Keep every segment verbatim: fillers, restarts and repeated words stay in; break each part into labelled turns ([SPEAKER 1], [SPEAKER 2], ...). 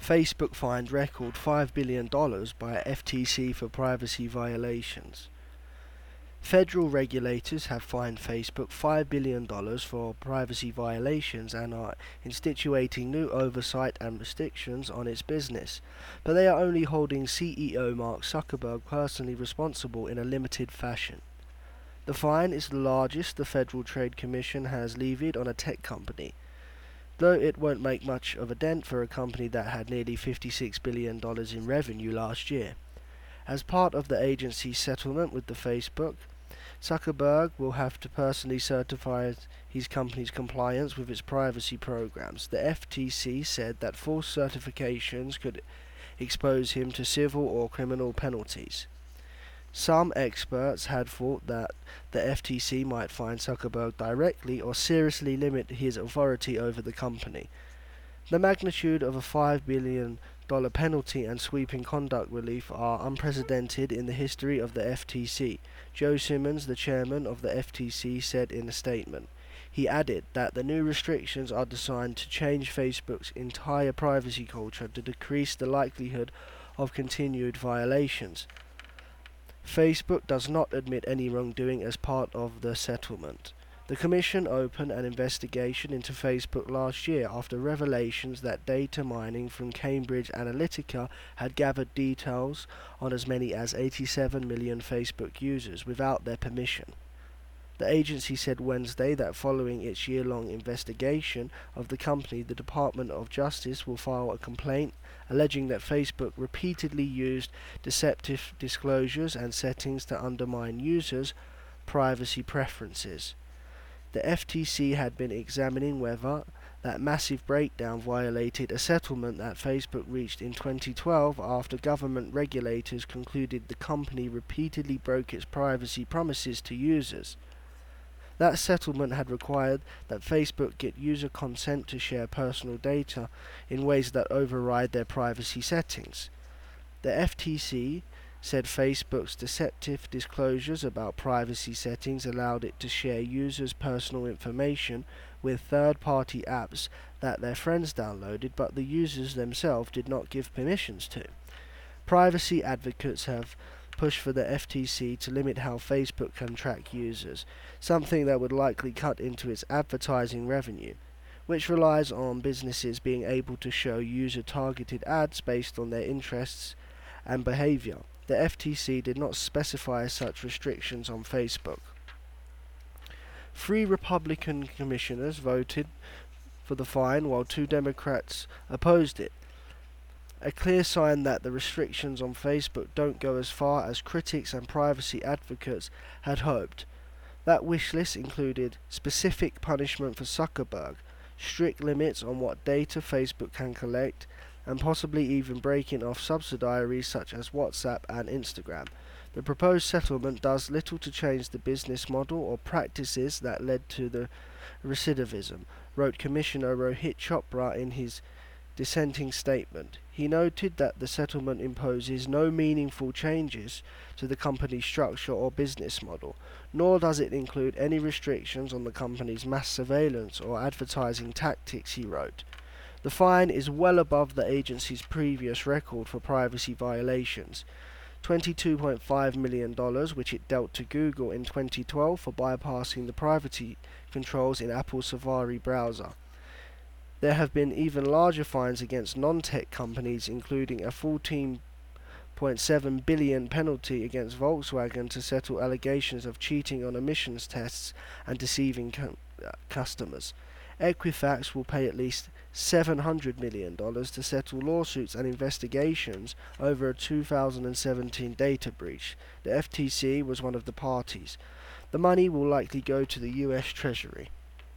[SPEAKER 1] Facebook fined record five billion dollars by F T C for privacy violations. Federal regulators have fined Facebook five billion dollars for privacy violations and are instituting new oversight and restrictions on its business, but they are only holding C E O Mark Zuckerberg personally responsible in a limited fashion. The fine is the largest the Federal Trade Commission has levied on a tech company, though it won't make much of a dent for a company that had nearly fifty-six billion dollars in revenue last year. As part of the agency's settlement with the Facebook, Zuckerberg will have to personally certify his company's compliance with its privacy programs. The F T C said that false certifications could expose him to civil or criminal penalties. Some experts had thought that the F T C might fine Zuckerberg directly or seriously limit his authority over the company. The magnitude of a five billion dollars penalty and sweeping conduct relief are unprecedented in the history of the F T C, Joe Simmons, the chairman of the F T C, said in a statement. He added that the new restrictions are designed to change Facebook's entire privacy culture to decrease the likelihood of continued violations. Facebook does not admit any wrongdoing as part of the settlement. The Commission opened an investigation into Facebook last year after revelations that data mining from Cambridge Analytica had gathered details on as many as eighty-seven million Facebook users without their permission. The agency said Wednesday that following its year-long investigation of the company, the Department of Justice will file a complaint alleging that Facebook repeatedly used deceptive disclosures and settings to undermine users' privacy preferences. The F T C had been examining whether that massive breakdown violated a settlement that Facebook reached in twenty twelve after government regulators concluded the company repeatedly broke its privacy promises to users. That settlement had required that Facebook get user consent to share personal data in ways that override their privacy settings. The F T C said Facebook's deceptive disclosures about privacy settings allowed it to share users' personal information with third-party apps that their friends downloaded, but the users themselves did not give permissions to. Privacy advocates have pushed for the F T C to limit how Facebook can track users, something that would likely cut into its advertising revenue, which relies on businesses being able to show user-targeted ads based on their interests and behavior. The F T C did not specify such restrictions on Facebook. Three Republican commissioners voted for the fine while two Democrats opposed it, a clear sign that the restrictions on Facebook don't go as far as critics and privacy advocates had hoped. That wish list included specific punishment for Zuckerberg, strict limits on what data Facebook can collect, and possibly even breaking off subsidiaries such as WhatsApp and Instagram. The proposed settlement does little to change the business model or practices that led to the recidivism, wrote Commissioner Rohit Chopra in his dissenting statement. He noted that the settlement imposes no meaningful changes to the company's structure or business model, nor does it include any restrictions on the company's mass surveillance or advertising tactics, he wrote. The fine is well above the agency's previous record for privacy violations, twenty-two point five million dollars, which it dealt to Google in twenty twelve for bypassing the privacy controls in Apple's Safari browser. There have been even larger fines against non-tech companies, including a fourteen point seven billion dollars penalty against Volkswagen to settle allegations of cheating on emissions tests and deceiving cu- uh, customers. Equifax will pay at least seven hundred million dollars to settle lawsuits and investigations over a two thousand seventeen data breach. The F T C was one of the parties. The money will likely go to the U S Treasury.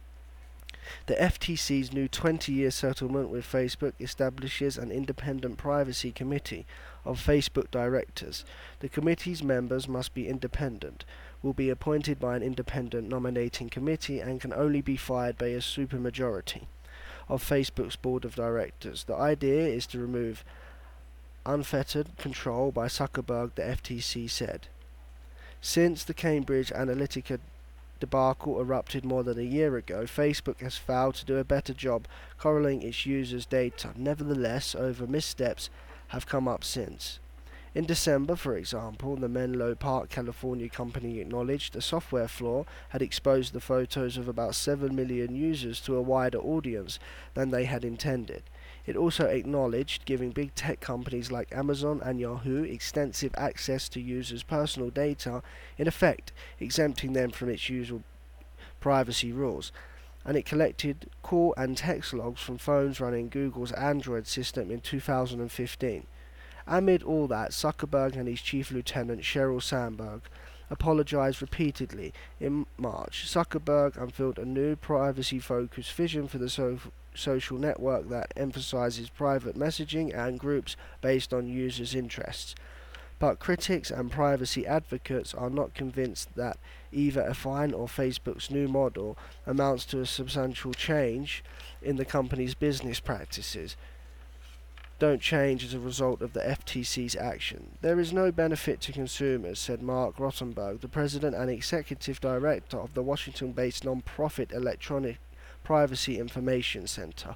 [SPEAKER 1] The F T C's new twenty-year settlement with Facebook establishes an independent privacy committee of Facebook directors. The committee's members must be independent, will be appointed by an independent nominating committee, and can only be fired by a supermajority of Facebook's board of directors. The idea is to remove unfettered control by Zuckerberg, the F T C said. Since the Cambridge Analytica debacle erupted more than a year ago, Facebook has failed to do a better job correlating its users' data. Nevertheless, over missteps have come up since. In December, for example, the Menlo Park, California company acknowledged a software flaw had exposed the photos of about seven million users to a wider audience than they had intended. It also acknowledged giving big tech companies like Amazon and Yahoo extensive access to users' personal data, in effect exempting them from its usual privacy rules. And it collected call and text logs from phones running Google's Android system in two thousand fifteen. Amid all that, Zuckerberg and his chief lieutenant Sheryl Sandberg apologized repeatedly. In March, Zuckerberg unveiled a new privacy-focused vision for the so- social network that emphasizes private messaging and groups based on users' interests. But critics and privacy advocates are not convinced that either a fine or Facebook's new model amounts to a substantial change in the company's business practices. Don't change as a result of the F T C's action. There is no benefit to consumers, said Mark Rottenberg, the president and executive director of the Washington-based non-profit Electronic Privacy Information Center.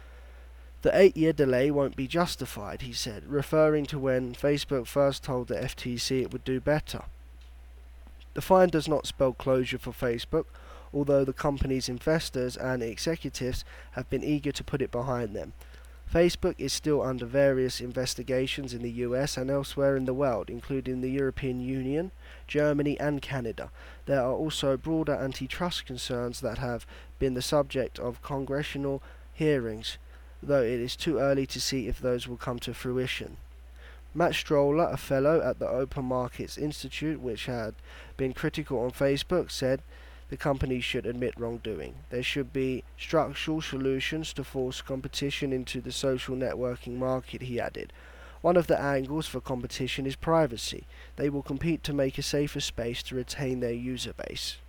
[SPEAKER 1] The eight-year delay won't be justified, he said, referring to when Facebook first told the F T C it would do better. The fine does not spell closure for Facebook, although the company's investors and executives have been eager to put it behind them. Facebook is still under various investigations in the U S and elsewhere in the world, including the European Union, Germany and Canada. There are also broader antitrust concerns that have been the subject of congressional hearings, though it is too early to see if those will come to fruition. Matt Stroller, a fellow at the Open Markets Institute, which had been critical on Facebook, said the company should admit wrongdoing. There should be structural solutions to force competition into the social networking market, he added. One of the angles for competition is privacy. They will compete to make a safer space to retain their user base.